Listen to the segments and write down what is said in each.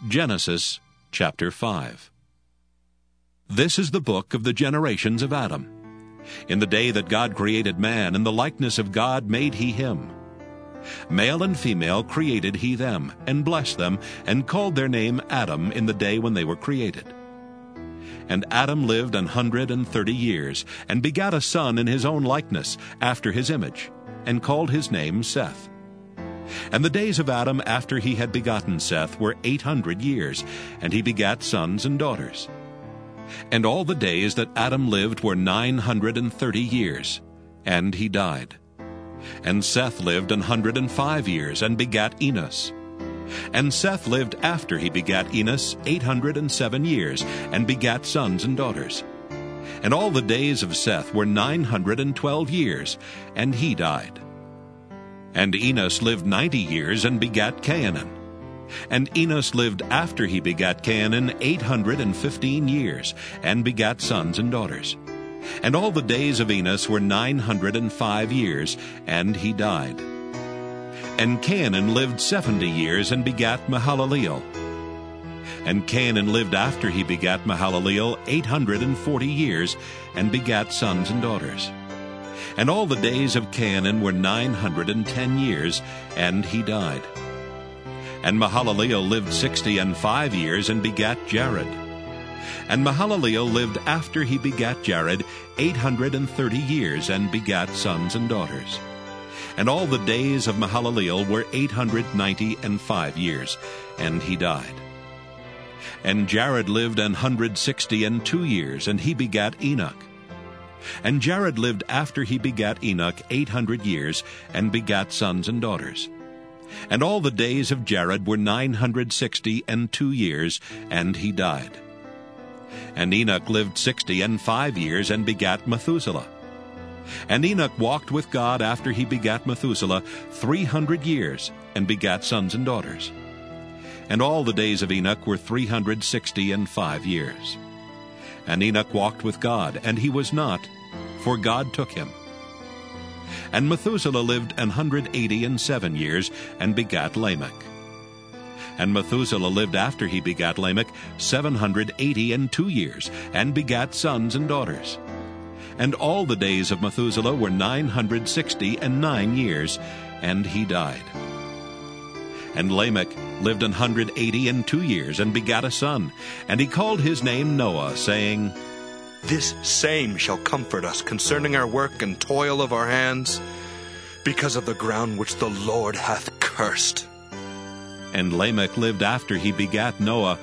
Genesis chapter 5. This is the book of the generations of Adam. In the day that God created man, in the likeness of God made he him. Male and female created he them, and blessed them, and called their name Adam in the day when they were created. And Adam lived 130 years, and begat a son in his own likeness, after his image, and called his name Seth. And the days of Adam after he had begotten Seth were 800 years, and he begat sons and daughters. And all the days that Adam lived were 930 years, and he died. And Seth lived 105 years, and begat Enos. And Seth lived after he begat Enos 807 years, and begat sons and daughters. And all the days of Seth were 912 years, and he died. And Enos lived 90 years, and begat Cainan. And Enos lived after he begat Cainan 815 years, and begat sons and daughters. And all the days of Enos were 905 years, and he died. And Cainan lived 70 years, and begat Mahalaleel. And Cainan lived after he begat Mahalaleel 840 years, and begat sons and daughters. And all the days of Cainan were 910 years, and he died. And Mahalaleel lived 65 years, and begat Jared. And Mahalaleel lived after he begat Jared 830 years, and begat sons and daughters. And all the days of Mahalaleel were 895 years, and he died. And Jared lived 162 years, and he begat Enoch. And Jared lived after he begat Enoch 800 years, and begat sons and daughters. And all the days of Jared were 962 years, and he died. And Enoch lived 65 years, and begat Methuselah. And Enoch walked with God after he begat Methuselah 300 years, and begat sons and daughters. And all the days of Enoch were 365 years. And Enoch walked with God, and he was not, for God took him. And Methuselah lived 187 years, and begat Lamech. And Methuselah lived after he begat Lamech 782 years, and begat sons and daughters. And all the days of Methuselah were 969 years, and he died. And Lamech lived 182 years, and begat a son, and he called his name Noah, saying, This same shall comfort us concerning our work and toil of our hands, because of the ground which the Lord hath cursed. And Lamech lived after he begat Noah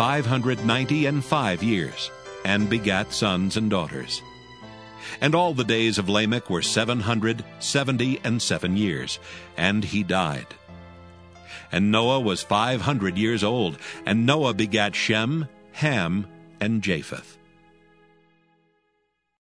595 years, and begat sons and daughters. And all the days of Lamech were 777 years, and he died. And Noah was 500 years old, and Noah begat Shem, Ham, and Japheth.